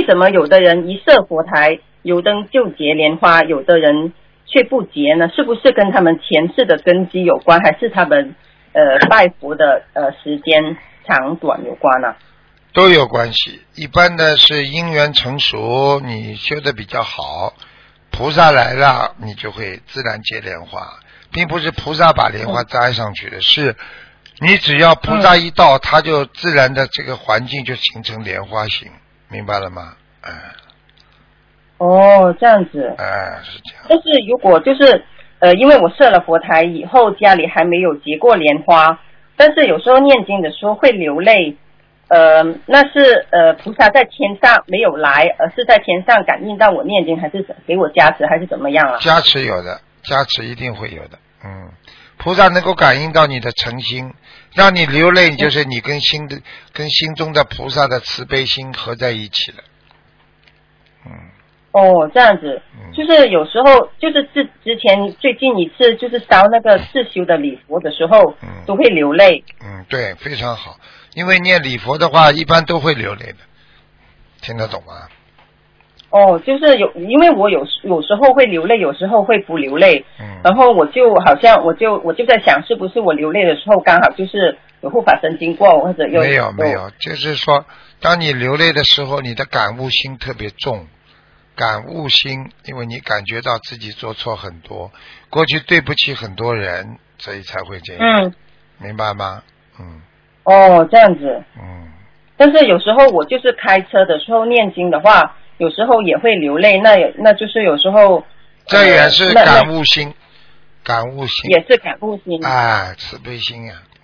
为什么有的人一设佛台油灯就结莲花，有的人却不结呢？是不是跟他们前世的根基有关，还是他们拜佛的时间长短有关呢？ 都有关系。一般的是因缘成熟，你修的比较好，菩萨来了，你就会自然结莲花，并不是菩萨把莲花摘上去的，是你只要菩萨一到，它就自然的这个环境就形成莲花形，明白了吗？ 哦，这样子。 是这样。 但是如果就是因为我设了佛台以后，家里还没有结过莲花，但是有时候念经的时候会流泪，那是菩萨在天上没有来，而是在天上感应到我念经，还是给我加持，还是怎么样啊？ 加持有的，加持一定会有的。菩萨能够感应到你的诚心，让你流泪，就是你跟心中的菩萨的慈悲心合在一起了。 哦，这样子。就是有时候就是之前最近一次就是烧那个自修的礼佛的时候，都会流泪。 对，非常好。因为念礼佛的话，一般都会流泪的，听得懂吗？ 哦，就是因为我有时候会流泪，有时候会不流泪。然后我就好像我就在想，是不是我流泪的时候刚好就是有护法神经过，或者没有，就是说，当你流泪的时候，你的感悟心特别重。感悟心，因为你感觉到自己做错很多，过去对不起很多人，所以才会这样。明白吗？ 哦，这样子。但是有时候我就是开车的时候念经的话，有时候也会流泪，那就是有时候。 这也是感悟心，感悟心也是感悟心。 慈悲心啊。